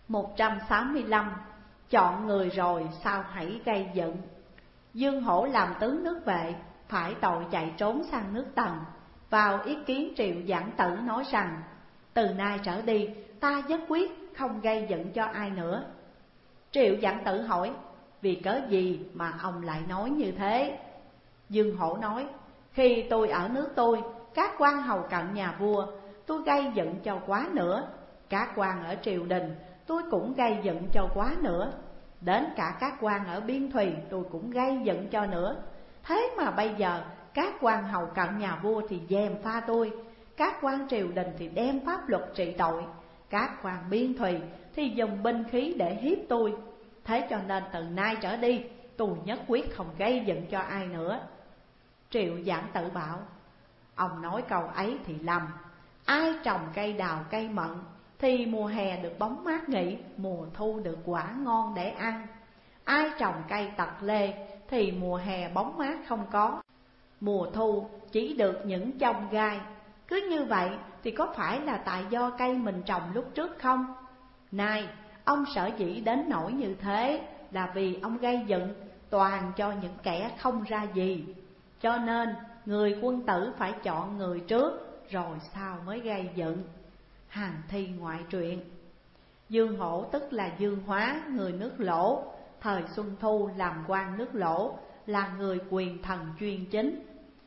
165. Chọn người rồi sao hãy gây giận. Dương Hổ làm tướng nước Vệ, phải tội chạy trốn sang nước Tần. Vào ý kiến Triệu Giảng Tử nói rằng: từ nay trở đi ta nhất quyết không gây giận cho ai nữa. Triệu Giảng Tử hỏi: vì cớ gì mà ông lại nói như thế? Dương Hổ nói: khi tôi ở nước tôi, các quan hầu cận nhà vua tôi gây giận cho quá nữa. Các quan ở triều đình tôi cũng gây giận cho quá nữa. Đến cả các quan ở biên thùy tôi cũng gây giận cho nữa. Thế mà bây giờ các quan hầu cận nhà vua thì gièm pha tôi, các quan triều đình thì đem pháp luật trị tội, các quan biên thùy thì dùng binh khí để hiếp tôi. Thế cho nên từ nay trở đi tôi nhất quyết không gây giận cho ai nữa. Triệu Giảng Tử bảo: ông nói câu ấy thì lầm. Ai trồng cây đào cây mận thì mùa hè được bóng mát nghỉ, mùa thu được quả ngon để ăn. Ai trồng cây tặc lê thì mùa hè bóng mát không có, mùa thu chỉ được những chông gai. Cứ như vậy thì có phải là tại do cây mình trồng lúc trước không? Này, ông sở dĩ đến nỗi như thế là vì ông gây giận toàn cho những kẻ không ra gì. Cho nên người quân tử phải chọn người trước, rồi sau mới gây giận. Hàn Thi ngoại truyện. Dương Hổ tức là Dương Hóa, người nước Lỗ, thời Xuân Thu làm quan nước Lỗ, là người quyền thần chuyên chính.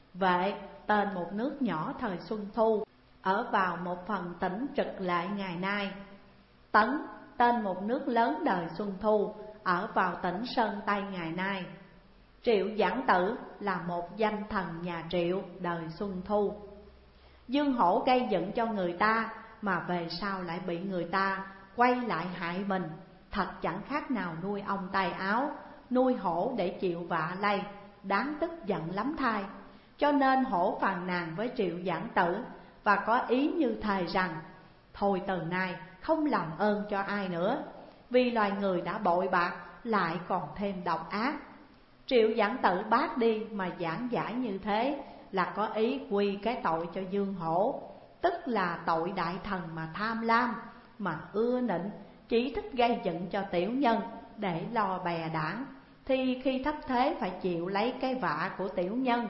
Vệ tên một nước nhỏ thời Xuân Thu, ở vào một phần tỉnh Trực Lại ngày nay. Tấn tên một nước lớn đời Xuân Thu, ở vào tỉnh Sơn Tây ngày nay. Triệu Giảng Tử là một danh thần nhà Triệu đời Xuân Thu. Dương Hổ gây giận cho người ta mà về sau lại bị người ta quay lại hại mình, thật chẳng khác nào nuôi ong tay áo, nuôi hổ để chịu vạ lây, đáng tức giận lắm thay. Cho nên hổ phàn nàn với Triệu Giảng Tử và có ý như thề rằng: thôi từ nay không làm ơn cho ai nữa, vì loài người đã bội bạc lại còn thêm độc ác. Triệu Giảng Tử bác đi mà giảng giải như thế là có ý quy cái tội cho Dương Hổ, tức là tội đại thần mà tham lam, mà ưa nịnh, chỉ thích gây giận cho tiểu nhân để lo bè đảng, thì khi thất thế phải chịu lấy cái vạ của tiểu nhân.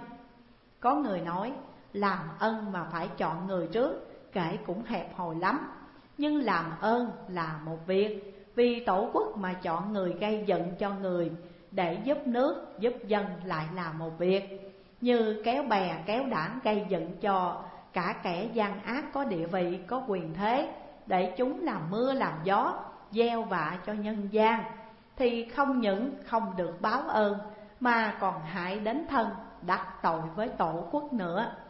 Có người nói làm ân mà phải chọn người trước, kể cũng hẹp hòi lắm. Nhưng làm ơn là một việc, vì tổ quốc mà chọn người gây giận cho người để giúp nước, giúp dân lại là một việc. Như kéo bè kéo đảng gây giận cho cả kẻ gian ác có địa vị, có quyền thế, để chúng làm mưa làm gió, gieo vạ cho nhân gian, thì không những không được báo ơn mà còn hại đến thân, đắc tội với tổ quốc nữa.